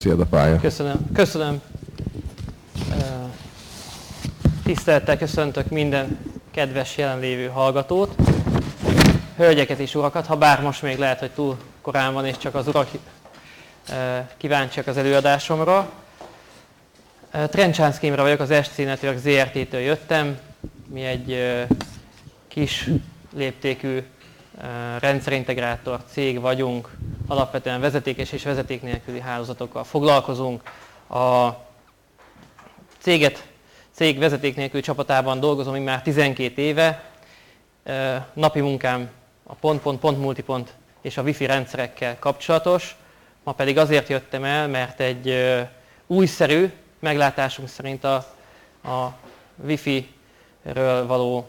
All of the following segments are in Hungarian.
Tiéd a pálya. Köszönöm. Tisztelettel köszöntök minden kedves jelenlévő hallgatót, hölgyeket és urakat, ha bár most még lehet, hogy túl korán van, és csak az urak kíváncsiak az előadásomra. Trencsánszkémre vagyok, az SC Network ZRT-től jöttem. Mi egy kis léptékű rendszerintegrátor cég vagyunk, alapvetően vezetékes és vezeték nélküli hálózatokkal foglalkozunk. A cég vezeték nélküli csapatában dolgozom én már 12 éve. Napi munkám a pont és a Wi-Fi rendszerekkel kapcsolatos. Ma pedig azért jöttem el, mert egy újszerű, meglátásunk szerint a Wi-Fi-ről való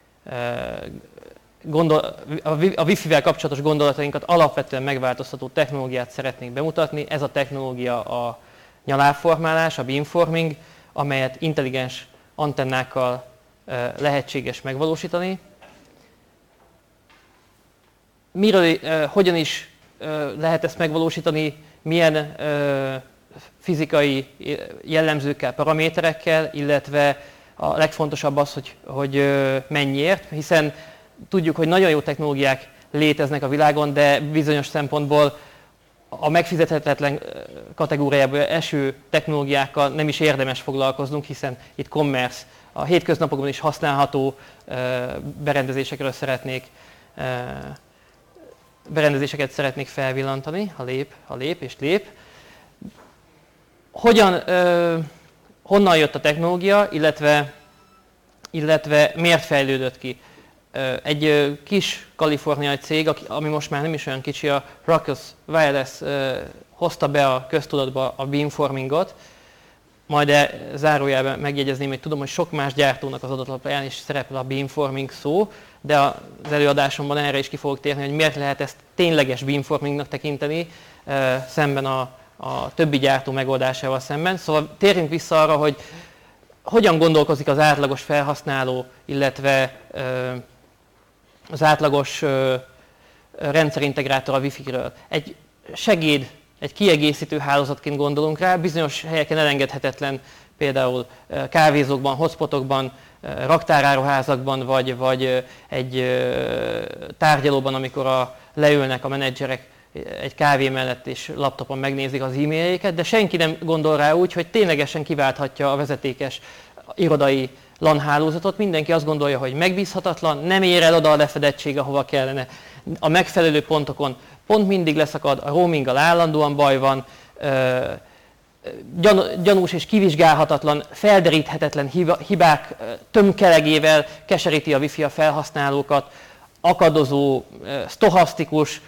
a Wi-Fi-vel kapcsolatos gondolatainkat alapvetően megváltoztató technológiát szeretnék bemutatni. Ez a technológia a nyalávformálás, a beamforming, amelyet intelligens antennákkal lehetséges megvalósítani. Hogyan is lehet ezt megvalósítani, milyen fizikai jellemzőkkel, paraméterekkel, illetve a legfontosabb az, hogy mennyiért, hiszen tudjuk, hogy nagyon jó technológiák léteznek a világon, de bizonyos szempontból a megfizethetetlen kategóriából eső technológiákkal nem is érdemes foglalkoznunk, hiszen itt commerce, a hétköznapokban is használható berendezéseket szeretnék felvillantani, ha lép és lép. Honnan jött a technológia, illetve miért fejlődött ki? Egy kis kaliforniai cég, ami most már nem is olyan kicsi, a Ruckus Wireless hozta be a köztudatba a beamformingot. Majd zárójelben megjegyezném, hogy tudom, hogy sok más gyártónak az adatlapján is szerepel a beamforming szó, de az előadásomban erre is ki fogok térni, hogy miért lehet ezt tényleges beamformingnak tekinteni szemben a többi gyártó megoldásával szemben. Szóval térjünk vissza arra, hogy hogyan gondolkozik az átlagos felhasználó, illetve az átlagos rendszerintegrátor a Wi-Fi-ről. Egy segéd, egy kiegészítő hálózatként gondolunk rá, bizonyos helyeken elengedhetetlen, például kávézókban, hotspotokban, raktáráruházakban, vagy egy tárgyalóban, amikor leülnek a menedzserek egy kávé mellett és laptopon megnézik az e-mailjeiket, de senki nem gondol rá úgy, hogy ténylegesen kiválthatja a vezetékes irodai LAN hálózatot. Mindenki azt gondolja, hogy megbízhatatlan, nem ér el oda a lefedettség, ahova kellene. A megfelelő pontokon pont mindig leszakad, a roaminggal állandóan baj van, gyanús és kivizsgálhatatlan, felderíthetetlen hibák tömkelegével keseríti a Wi-Fi a felhasználókat, akadozó, sztochasztikus,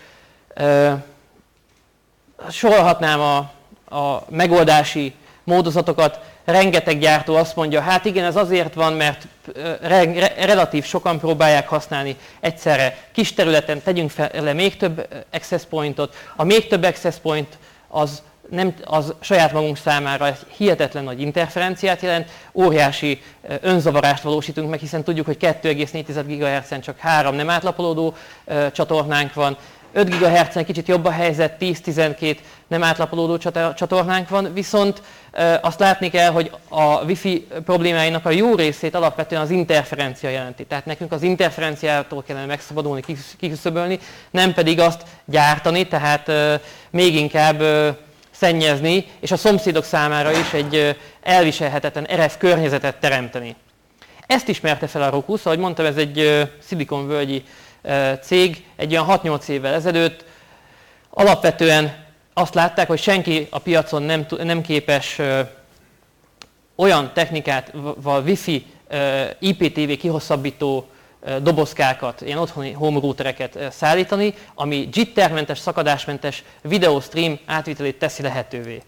sorolhatnám a megoldási módozatokat. Rengeteg gyártó azt mondja, hát igen, ez azért van, mert relatív sokan próbálják használni egyszerre kis területen, tegyünk fel még több access pointot. A még több access point az saját magunk számára hihetetlen nagy interferenciát jelent, óriási önzavarást valósítunk meg, hiszen tudjuk, hogy 2,4 GHz-en csak 3 nem átlapolódó csatornánk van, 5 GHz-en kicsit jobb a helyzet, 10-12 nem átlapolódó csatornánk van, viszont azt látni kell, hogy a Wi-Fi problémáinak a jó részét alapvetően az interferencia jelenti. Tehát nekünk az interferenciától kellene megszabadulni, kiküszöbölni, nem pedig azt gyártani, tehát még inkább szennyezni, és a szomszédok számára is egy elviselhetetlen RF környezetet teremteni. Ezt ismerte fel a Ruckus, ahogy mondtam, ez egy szilikonvölgyi cég, egy olyan 6-8 évvel ezelőtt. Alapvetően azt látták, hogy senki a piacon nem képes olyan technikát, Wi-Fi, IPTV kihosszabbító dobozkákat, ilyen otthoni home routereket szállítani, ami jittermentes, szakadásmentes videostream átvitelét teszi lehetővé.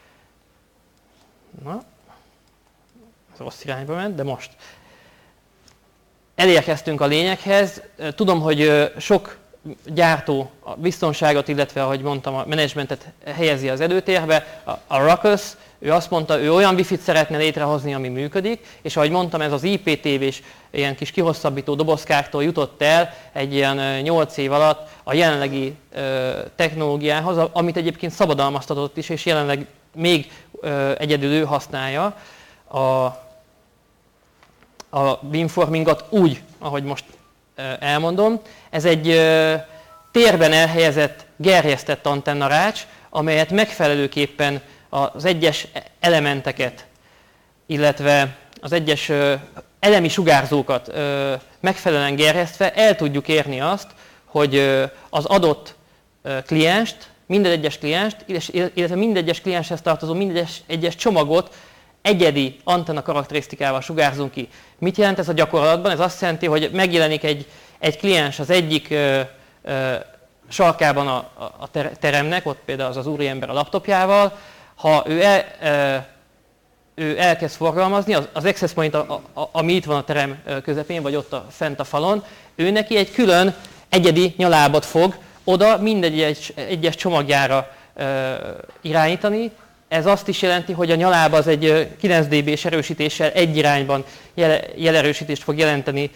Na, ez rossz irányba ment, de most. Elérkeztünk a lényeghez. Tudom, hogy sok gyártó a biztonságot, illetve, ahogy mondtam, a menedzsmentet helyezi az előtérbe. A Ruckus, ő azt mondta, ő olyan Wi-Fi-t szeretne létrehozni, ami működik, és ahogy mondtam, ez az IPTV-s ilyen kis kihosszabbító dobozkáktól jutott el egy ilyen 8 év alatt a jelenlegi technológiához, amit egyébként szabadalmaztatott is, és jelenleg még egyedül ő használja a beamformingot úgy, ahogy most elmondom. Ez egy térben elhelyezett, gerjesztett antennarács, amelyet megfelelőképpen az egyes elementeket, illetve az egyes elemi sugárzókat megfelelően gerjesztve el tudjuk érni azt, hogy az adott klienst, minden egyes klienst, illetve minden egyes klienshez tartozó minden egyes csomagot egyedi antenna karakterisztikával sugárzunk ki. Mit jelent ez a gyakorlatban? Ez azt jelenti, hogy megjelenik egy kliens az egyik sarkában a teremnek, ott például az úriember a laptopjával. Ha ő elkezd forgalmazni, az access point, ami itt van a terem közepén, vagy ott fent a falon, ő neki egy külön egyedi nyalábat fog oda mindegy egyes csomagjára irányítani. Ez azt is jelenti, hogy a nyalába az egy 9 dB-s erősítéssel egy irányban jelerősítést fog jelenteni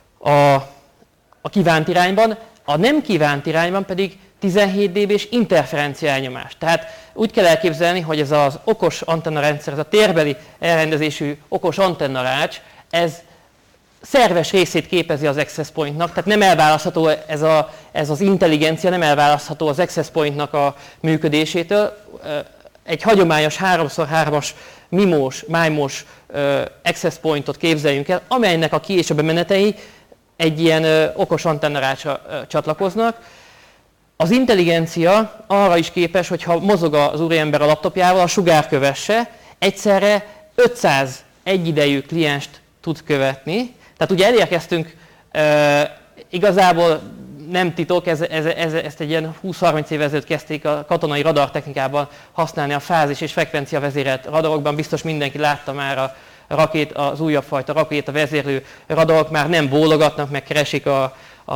a kívánt irányban, a nem kívánt irányban pedig 17 dB-s interferencia elnyomás. Tehát úgy kell elképzelni, hogy ez az okos antennarendszer, ez a térbeli elrendezésű okos antennarács, ez szerves részét képezi az access pointnak, tehát nem elválasztható ez az intelligencia, nem elválasztható az access pointnak a működésétől. Egy hagyományos 3x3-as MIMO-s access pointot képzeljünk el, amelynek a ki- és a bemenetei egy ilyen okos antennarácsra csatlakoznak. Az intelligencia arra is képes, hogyha mozog az úriember a laptopjával, a sugárkövesse, egyszerre 500 egyidejű klienst tud követni. Tehát ugye elérkeztünk, igazából nem titok, ezt egy ilyen 20-30 évvel ezelőtt kezdték a katonai radartechnikában használni a fázis és frekvencia vezérelt radarokban. Biztos mindenki látta már az újabb fajta rakéta vezérlő radarok, már nem bólogatnak, meg keresik a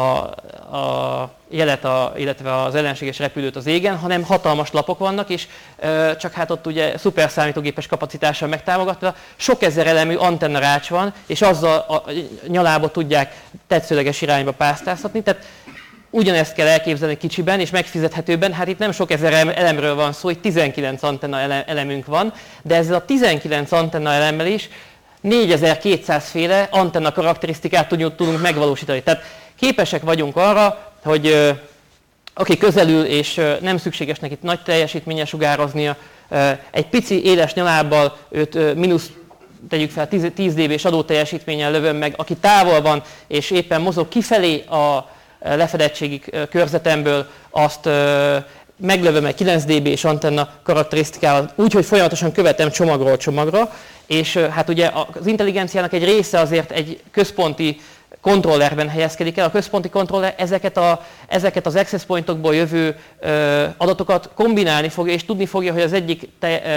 jelet, illetve az ellenséges repülőt az égen, hanem hatalmas lapok vannak, és csak hát ott ugye szuperszámítógépes kapacitással megtámogatva sok ezer elemű antennarács van, és azzal a nyalába tudják tetszőleges irányba pásztáztatni. Tehát ugyanezt kell elképzelni kicsiben és megfizethetőben. Hát itt nem sok ezer elemről van szó, hogy 19 antenna elemünk van, de ezzel a 19 antenna elemmel is 4200 féle antenna karakterisztikát tudunk megvalósítani. Tehát képesek vagyunk arra, hogy aki közelül és nem szükséges neki nagy teljesítménnyel sugároznia, egy pici éles nyalábbal őt tegyük fel 10 dB-s adóteljesítménnyel lövöm meg, aki távol van és éppen mozog kifelé a lefedettségi körzetemből, azt meglövöm egy 9 dB-s antenna karakterisztikával, úgyhogy folyamatosan követem csomagról csomagra, és hát ugye az intelligenciának egy része azért egy központi kontrollerben helyezkedik el. A központi kontroller ezeket az access pointokból jövő adatokat kombinálni fogja, és tudni fogja, hogy az egyik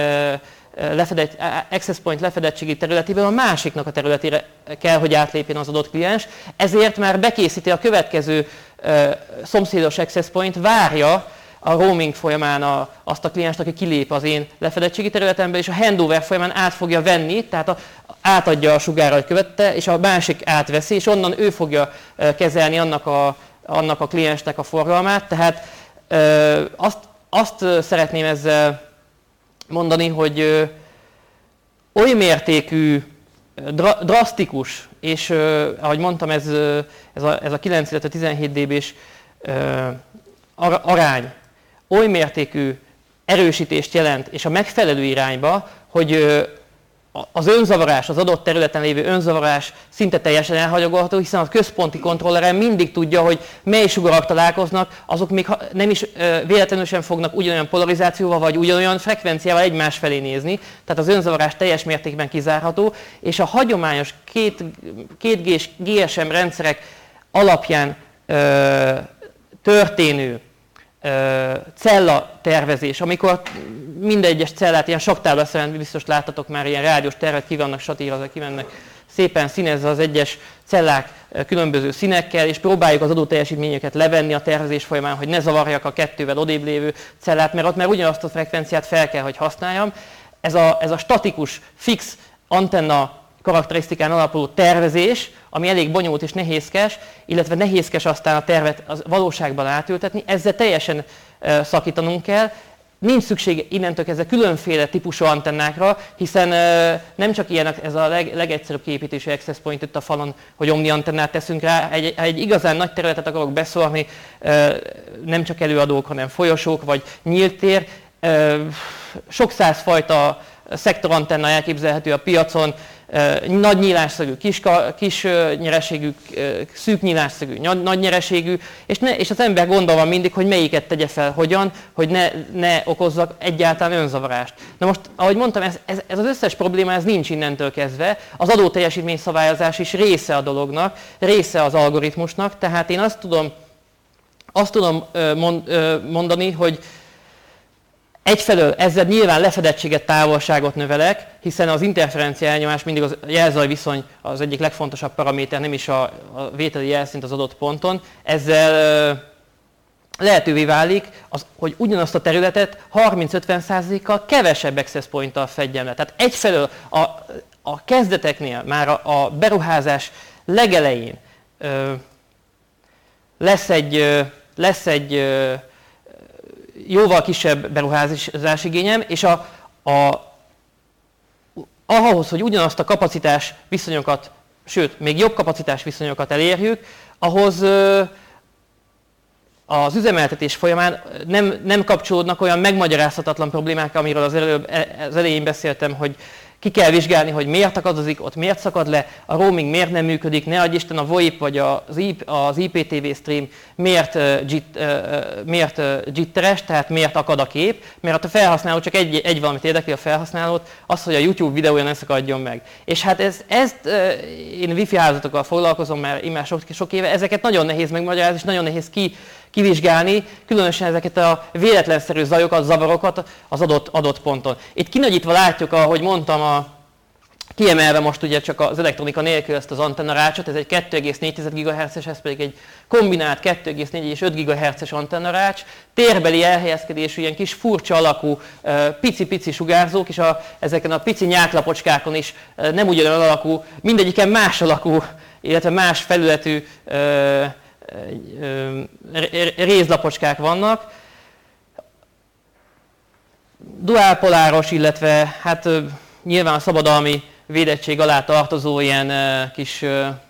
access point lefedettségi területéből a másiknak a területére kell, hogy átlépjen az adott kliens. Ezért már bekészíti a következő szomszédos access point, várja a roaming folyamán azt a klienst, aki kilép az én lefedettségi területemből, és a handover folyamán át fogja venni, tehát átadja a sugárra, hogy követte, és a másik átveszi, és onnan ő fogja kezelni annak a kliensnek a forgalmát. Tehát azt szeretném ezzel mondani, hogy oly mértékű, drasztikus, és ahogy mondtam, ez a 9, illetve 17 dB-s arány oly mértékű erősítést jelent, és a megfelelő irányba, hogy az önzavarás, az adott területen lévő önzavarás szinte teljesen elhanyagolható, hiszen a központi kontrolleren mindig tudja, hogy mely sugarak találkoznak, azok még nem is véletlenül sem fognak ugyanolyan polarizációval, vagy ugyanolyan frekvenciával egymás felé nézni, tehát az önzavarás teljes mértékben kizárható, és a hagyományos 2G-s GSM rendszerek alapján történő cella tervezés, amikor minden egyes cellát ilyen saktáblaszerűen, biztos láttatok már ilyen rádiós tervet, ki vannak satírozva, ki vannak szépen színezve az egyes cellák különböző színekkel, és próbáljuk az adott teljesítményeket levenni a tervezés folyamán, hogy ne zavarjak a kettővel odébb lévő cellát, mert ott már ugyanazt a frekvenciát fel kell, hogy használjam. Ez a statikus, fix antenna karakterisztikán alapuló tervezés, ami elég bonyolult és nehézkes, illetve nehézkes aztán a tervet az valóságban átültetni, ezzel teljesen szakítanunk kell. nincs szükség innentől kezdve különféle típusú antennákra, hiszen nem csak ilyenek, ez a legegyszerűbb kiépítésű access point itt a falon, hogy omni antennát teszünk rá. Egy igazán nagy területet akarok beszórni, nem csak előadók, hanem folyosók vagy nyílt tér. Sok százfajta szektorantenna elképzelhető a piacon, nagy nyílásszögű, kis nyereségű, szűk nyílásszögű, nagy nyereségű, és az ember gondolva mindig, hogy melyiket tegye fel hogyan, hogy ne okozzak egyáltalán önzavarást. Na most, ahogy mondtam, ez az összes probléma, ez nincs innentől kezdve. Az adóteljesítményszabályozás is része a dolognak, része az algoritmusnak, tehát én azt tudom mondani, hogy egyfelől ezzel nyilván lefedettséget, távolságot növelek, hiszen az interferencia elnyomás mindig a jelzaj viszony az egyik legfontosabb paraméter, nem is a vételi jelszint az adott ponton. Ezzel lehetővé válik, hogy ugyanazt a területet 30-50%-kal kevesebb access point-tal fedjem le. Tehát egyfelől a kezdeteknél, már a beruházás legelején lesz egy jóval kisebb beruházás igényem, és ahhoz, hogy ugyanazt a kapacitás viszonyokat, sőt, még jobb kapacitás viszonyokat elérjük, ahhoz az üzemeltetés folyamán nem kapcsolódnak olyan megmagyarázhatatlan problémák, amiről az elején beszéltem, hogy ki kell vizsgálni, hogy miért akadozik, ott miért szakad le, a roaming miért nem működik, ne adj Isten a VoIP vagy az IPTV stream miért jitteres, tehát miért akad a kép, mert a felhasználó csak egy valamit érdekli a felhasználót, az, hogy a YouTube videója ne szakadjon meg. És hát ezt én wifi hálózatokkal foglalkozom már sok éve, ezeket nagyon nehéz megmagyarázni, és nagyon nehéz kivizsgálni, különösen ezeket a véletlenszerű zajokat, zavarokat az adott ponton. Itt kinagyítva látjuk, ahogy mondtam, kiemelve most ugye csak az elektronika nélkül ezt az antennarácsot, ez egy 2,4 GHz-es, ez pedig egy kombinált 2,4 és 5 GHz-es antennarács, térbeli elhelyezkedésű, ilyen kis furcsa alakú, pici-pici sugárzók, és ezeken a pici nyáklapocskákon is nem ugyanolyan alakú, mindegyiken más alakú, illetve más felületű rézlapocskák vannak. Duálpoláros, illetve hát nyilván a szabadalmi védettség alá tartozó ilyen kis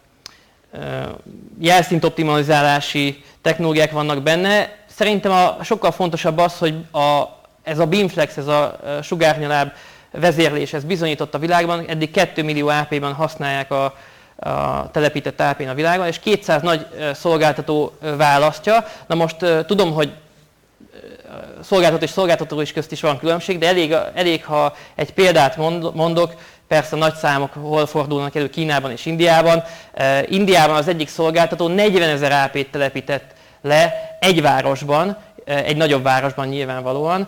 jelszintoptimalizálási technológiák vannak benne. Szerintem sokkal fontosabb az, hogy ez a beamflex, ez a sugárnyaláb vezérlés, ez bizonyított a világban, eddig 2 millió AP-ban használják a telepített AP-n a világon, és 200 nagy szolgáltató választja. Na most tudom, hogy szolgáltató és szolgáltató is közt is van különbség, de elég ha egy példát mondok, persze nagy számok hol fordulnak elő Kínában és Indiában. Indiában az egyik szolgáltató 40 000 AP-t telepített le egy városban, egy nagyobb városban nyilvánvalóan,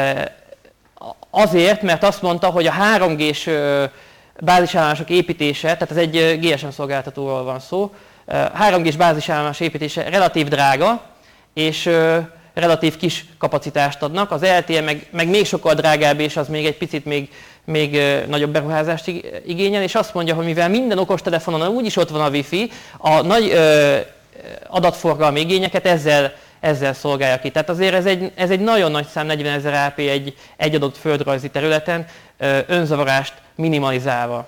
azért, mert azt mondta, hogy a 3G-s bázisállomások építése, tehát ez egy GSM szolgáltatóról van szó, 3G-s bázisállomás építése relatív drága, és relatív kis kapacitást adnak. Az LTE meg még sokkal drágább, és az még egy picit még nagyobb beruházást igényel, és azt mondja, hogy mivel minden okostelefonon úgyis ott van a Wi-Fi, a nagy adatforgalmi igényeket ezzel szolgálja ki. Tehát azért ez egy nagyon nagy szám, 40 000 AP egy adott földrajzi területen, önzavarást minimalizálva.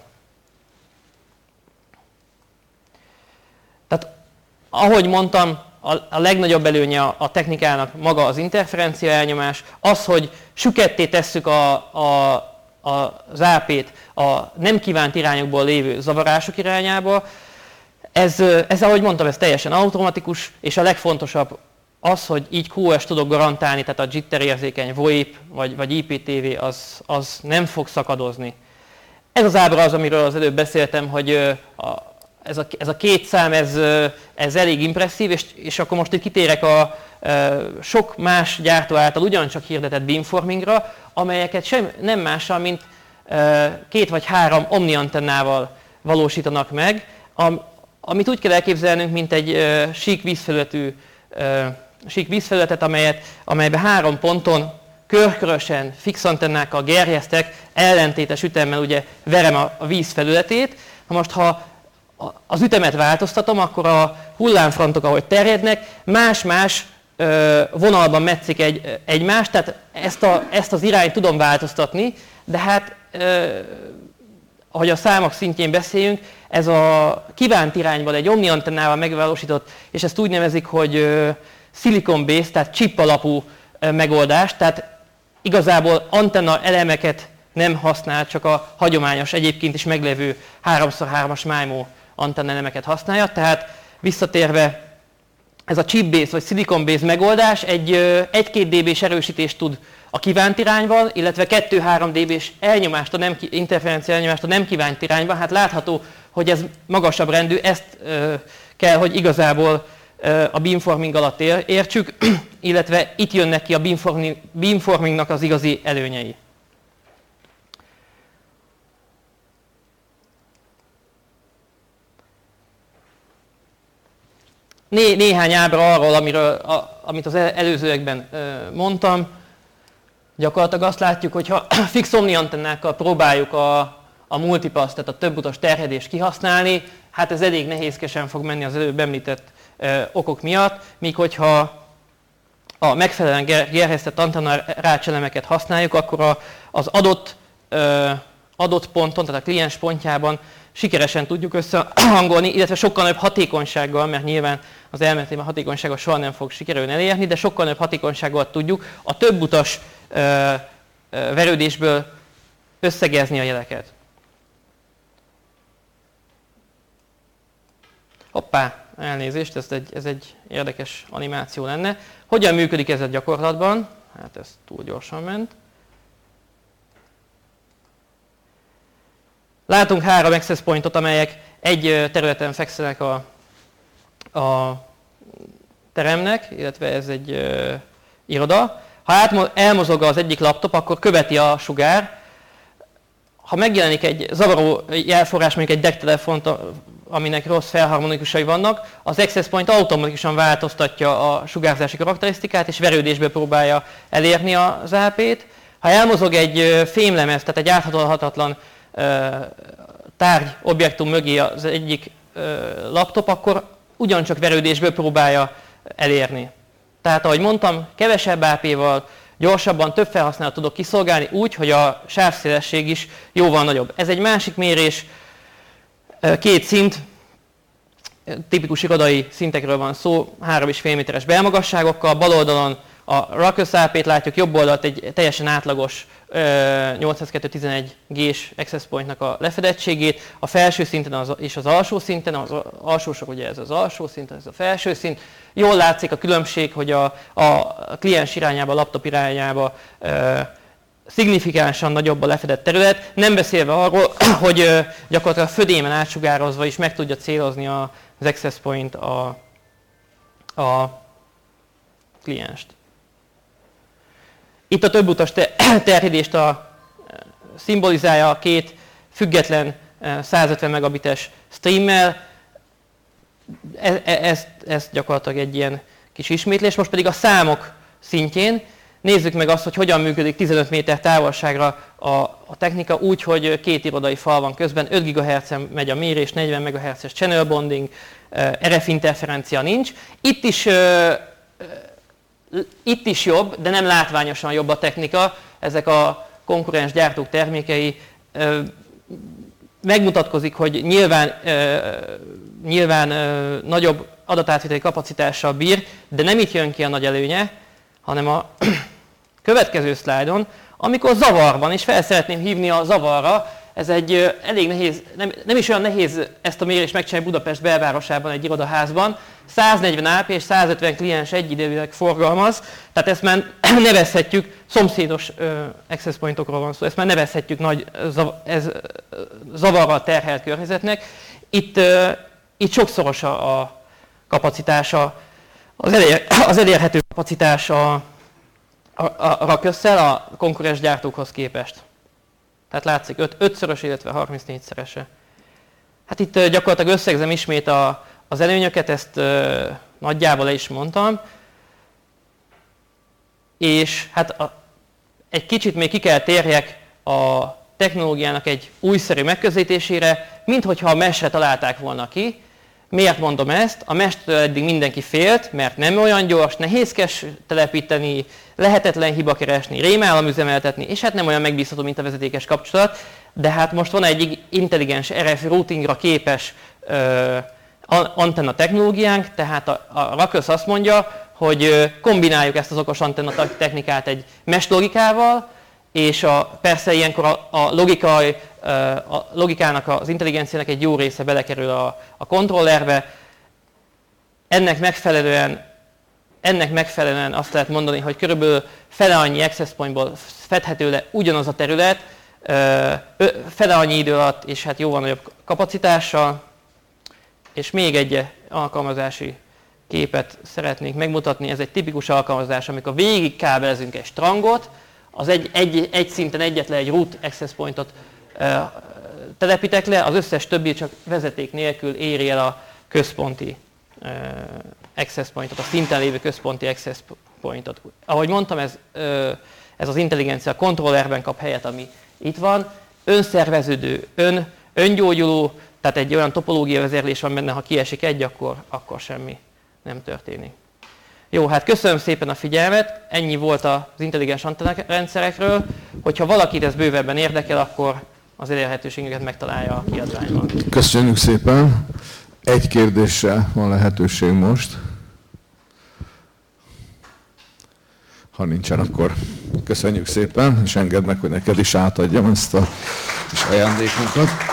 Tehát ahogy mondtam, a legnagyobb előnye a technikának maga az interferencia elnyomás, az, hogy süketté tesszük az AP-t a nem kívánt irányokból lévő zavarások irányába. Ez, ahogy mondtam, ez teljesen automatikus, és a legfontosabb az, hogy így QoS tudok garantálni, tehát a jitter érzékeny VoIP vagy IPTV az nem fog szakadozni. Ez az ábra az, amiről az előbb beszéltem, hogy ez a két szám, ez elég impresszív, és akkor most itt kitérek a sok más gyártó által ugyancsak hirdetett beamformingra, amelyeket nem mással, mint 2 vagy 3 omni antennával valósítanak meg, amit úgy kell elképzelnünk, mint egy sík vízfelületet, amelyben 3 ponton körkörösen fix antennákkal gerjesztek, ellentétes ütemmel ugye verem a víz felületét. Na most, ha az ütemet változtatom, akkor a hullámfrontok, ahogy terjednek, más-más vonalban metszik egymást, tehát ezt az irányt tudom változtatni, de hát, ahogy a számok szintjén beszéljünk, ez a kívánt irányban egy omniantennával megvalósított, és ezt úgy nevezik, hogy silicon-based, tehát chip alapú megoldás, tehát igazából antenna elemeket nem használ, csak a hagyományos, egyébként is meglévő 3x3-as MIMO antenna elemeket használja, tehát visszatérve ez a chip-based vagy silicon-based megoldás egy 1-2 dB-s erősítést tud a kívánt irányban, illetve 2-3 dB-s elnyomást, interferencia elnyomást a nem kívánt irányban. Hát látható, hogy ez magasabb rendű, ezt kell, hogy igazából a beamforming alatt értsük, illetve itt jönnek ki a beamformingnak az igazi előnyei. Néhány ábra arról, amit az előzőekben mondtam. Gyakorlatilag azt látjuk, hogy ha fix omniantennákkal próbáljuk a multipass, tehát a többutas terjedést kihasználni, hát ez elég nehézkesen fog menni az előbb említett okok miatt, míg hogyha a megfelelően gerjesztett antenna rácselemeket használjuk, akkor az adott ponton, tehát a kliens pontjában sikeresen tudjuk összehangolni, illetve sokkal nagyobb hatékonysággal, mert nyilván az elméletében hatékonysággal soha nem fog sikerülni elérni, de sokkal nagyobb hatékonysággal tudjuk a többutas verődésből összegezni a jeleket. Hoppá, elnézést, ez egy érdekes animáció lenne. Hogyan működik ez a gyakorlatban? Hát ez túl gyorsan ment. Látunk 3 access pointot, amelyek egy területen fekszenek a teremnek, illetve ez egy iroda. Ha elmozog az egyik laptop, akkor követi a sugár. Ha megjelenik egy zavaró jelforrás, mondjuk egy DEC-telefont, aminek rossz felharmonikusai vannak, az access point automatikusan változtatja a sugárzási karakterisztikát, és verődésből próbálja elérni az AP-t. Ha elmozog egy fémlemez, tehát egy áthatolhatatlan tárgy, objektum mögé az egyik laptop, akkor ugyancsak verődésből próbálja elérni. Tehát, ahogy mondtam, kevesebb AP-val gyorsabban több felhasználót tudok kiszolgálni úgy, hogy a sávszélesség is jóval nagyobb. Ez egy másik mérés, 2 szint, tipikus irodai szintekről van szó, 3,5 méteres belmagasságokkal, bal oldalon a Ruckus AP-t látjuk, jobb oldalt egy teljesen átlagos 802.11 G-s access pointnak a lefedettségét, a felső szinten és az alsó szinten, az alsó sor ugye ez az alsó szint, ez a felső szint. Jól látszik a különbség, hogy a kliens irányába, a laptop irányába szignifikánsan nagyobb a lefedett terület, nem beszélve arról, hogy gyakorlatilag födémen átsugározva is meg tudja célozni az access point a klienst. Itt a többutas terjedést szimbolizálja a 2 független 150 megabites streammel. Ez gyakorlatilag egy ilyen kis ismétlés. Most pedig a számok szintjén nézzük meg azt, hogy hogyan működik 15 méter távolságra a technika úgy, hogy 2 irodai fal van közben, 5 GHz-en megy a mérés, 40 MHz-es channel bonding, RF interferencia nincs. Itt is jobb, de nem látványosan jobb a technika. Ezek a konkurens gyártók termékei. Megmutatkozik, hogy nyilván nagyobb adatátviteli kapacitással bír, de nem itt jön ki a nagy előnye, hanem a következő szlájdon, amikor zavar van, és fel szeretném hívni a zavarra. Ez egy elég nehéz, nem is olyan nehéz ezt a mérést megcsinálni Budapest belvárosában, egy irodaházban. 140 AP és 150 kliens egyidejűleg forgalmaz, tehát ezt már nevezhetjük, szomszédos access pointokról van szó, ezt már nevezhetjük nagy zavarral terhelt környezetnek. Itt sokszoros a kapacitása, az elérhető kapacitás a Ruckusszel a konkurens gyártókhoz képest. Tehát látszik 5-szörös, illetve 34-szerese. Hát itt gyakorlatilag összegzem ismét az előnyöket, ezt nagyjából le is mondtam. És hát egy kicsit még ki kell térjek a technológiának egy újszerű megközelítésére, minthogyha a mesh-re találták volna ki. Miért mondom ezt? A mesh-től eddig mindenki félt, mert nem olyan gyors, nehézkes telepíteni, lehetetlen hiba keresni, rémálom üzemeltetni, és hát nem olyan megbízható, mint a vezetékes kapcsolat, de hát most van egy intelligens RF routingra képes antenna technológiánk, tehát a Ruckus azt mondja, hogy kombináljuk ezt az okos antenna technikát egy mesh logikával, és persze ilyenkor a logikának, az intelligenciának egy jó része belekerül a kontrollerbe. Ennek megfelelően azt lehet mondani, hogy körülbelül fele annyi access pointból fedhető le ugyanaz a terület, fele annyi idő alatt, és hát jóval nagyobb kapacitással. És még egy alkalmazási képet szeretnék megmutatni. Ez egy tipikus alkalmazás, amikor végig kábelezünk egy strangot, az egy szinten egyetlen egy root access pointot telepítek le, az összes többi csak vezeték nélkül éri el a központi access pointot, a szinten lévő központi access pointot. Ahogy mondtam, ez az intelligencia a kontrollerben kap helyet, ami itt van. Önszerveződő, öngyógyuló, tehát egy olyan topológia vezérlés van benne, ha kiesik egy, akkor semmi nem történik. Jó, hát köszönöm szépen a figyelmet, ennyi volt az intelligens antennarendszerekről. Hogyha valakit ez bővebben érdekel, akkor az elérhetőségünket megtalálja a kiadványban. Köszönjük szépen! Egy kérdésre van lehetőség most. Ha nincsen, akkor köszönjük szépen, és engedd meg, hogy neked is átadjam ezt a kis ajándékunkat.